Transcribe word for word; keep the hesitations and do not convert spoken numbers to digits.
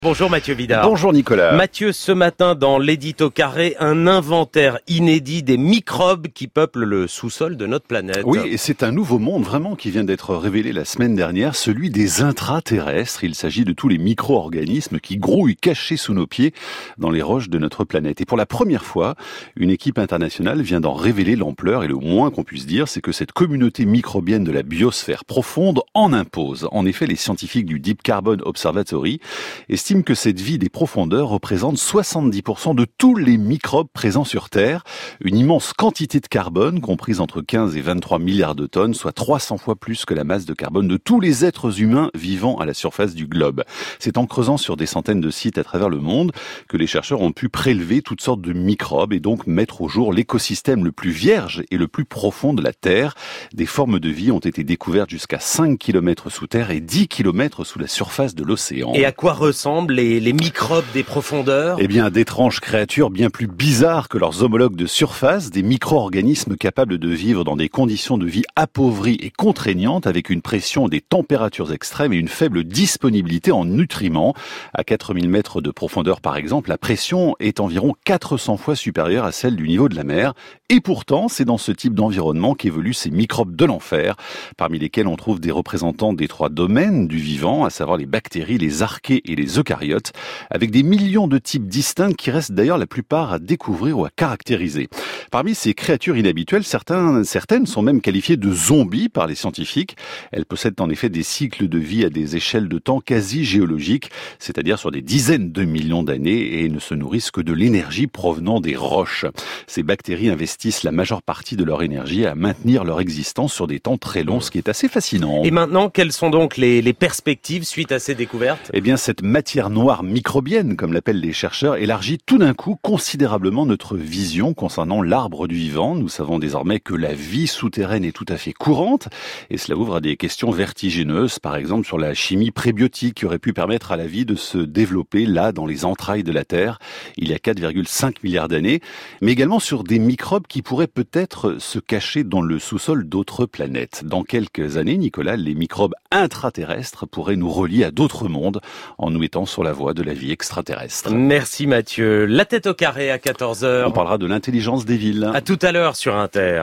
Bonjour Mathieu Vidard. Bonjour Nicolas. Mathieu, ce matin dans l'édito carré, un inventaire inédit des microbes qui peuplent le sous-sol de notre planète. Oui, et c'est un nouveau monde vraiment qui vient d'être révélé la semaine dernière, celui des intraterrestres. Il s'agit de tous les micro-organismes qui grouillent cachés sous nos pieds dans les roches de notre planète. Et pour la première fois, une équipe internationale vient d'en révéler l'ampleur et le moins qu'on puisse dire, c'est que cette communauté microbienne de la biosphère profonde en impose. En effet, les scientifiques du Deep Carbon Observatory estiment que cette vie des profondeurs représente soixante-dix pour cent de tous les microbes présents sur Terre. Une immense quantité de carbone, comprise entre quinze et vingt-trois milliards de tonnes, soit trois cents fois plus que la masse de carbone de tous les êtres humains vivant à la surface du globe. C'est en creusant sur des centaines de sites à travers le monde que les chercheurs ont pu prélever toutes sortes de microbes et donc mettre au jour l'écosystème le plus vierge et le plus profond de la Terre. Des formes de vie ont été découvertes jusqu'à cinq kilomètres sous terre et dix kilomètres sous la surface de l'océan. Et à quoi ressemblent les, les microbes des profondeurs? Eh bien, d'étranges créatures bien plus bizarres que leurs homologues de surface, des micro-organismes capables de vivre dans des conditions de vie appauvries et contraignantes avec une pression et des températures extrêmes et une faible disponibilité en nutriments. À quatre mille mètres de profondeur par exemple, la pression est environ quatre cents fois supérieure à celle du niveau de la mer. Et pourtant, c'est dans ce type d'environnement qu'évoluent ces microbes de l'enfer, parmi lesquels on trouve des représentants des trois domaines du vivant, à savoir les bactéries, les archées et les eucaryotes, avec des millions de types distincts qui restent d'ailleurs la plupart à découvrir ou à caractériser. Parmi ces créatures inhabituelles, certains, certaines sont même qualifiées de zombies par les scientifiques. Elles possèdent en effet des cycles de vie à des échelles de temps quasi géologiques, c'est-à-dire sur des dizaines de millions d'années, et ne se nourrissent que de l'énergie provenant des roches. Ces bactéries investissent la majeure partie de leur énergie à maintenir leur existence sur des temps très longs, ce qui est assez fascinant. Et maintenant, quelles sont donc les, les perspectives suite à ces découvertes? Eh bien, cette matière noire microbienne, comme l'appellent les chercheurs, élargit tout d'un coup considérablement notre vision concernant l'arbre du vivant. Nous savons désormais que la vie souterraine est tout à fait courante, et cela ouvre à des questions vertigineuses, par exemple sur la chimie prébiotique qui aurait pu permettre à la vie de se développer là, dans les entrailles de la Terre, il y a quatre virgule cinq milliards d'années, mais également sur des microbes qui pourraient peut-être se cacher dans le sous-sol d'autres planètes. Dans quelques années, Nicolas, les microbes intraterrestres pourraient nous relier à d'autres mondes en nous mettant sur la voie de la vie extraterrestre. Merci Mathieu. La tête au carré à quatorze heures. On parlera de l'intelligence des villes. À tout à l'heure sur Inter.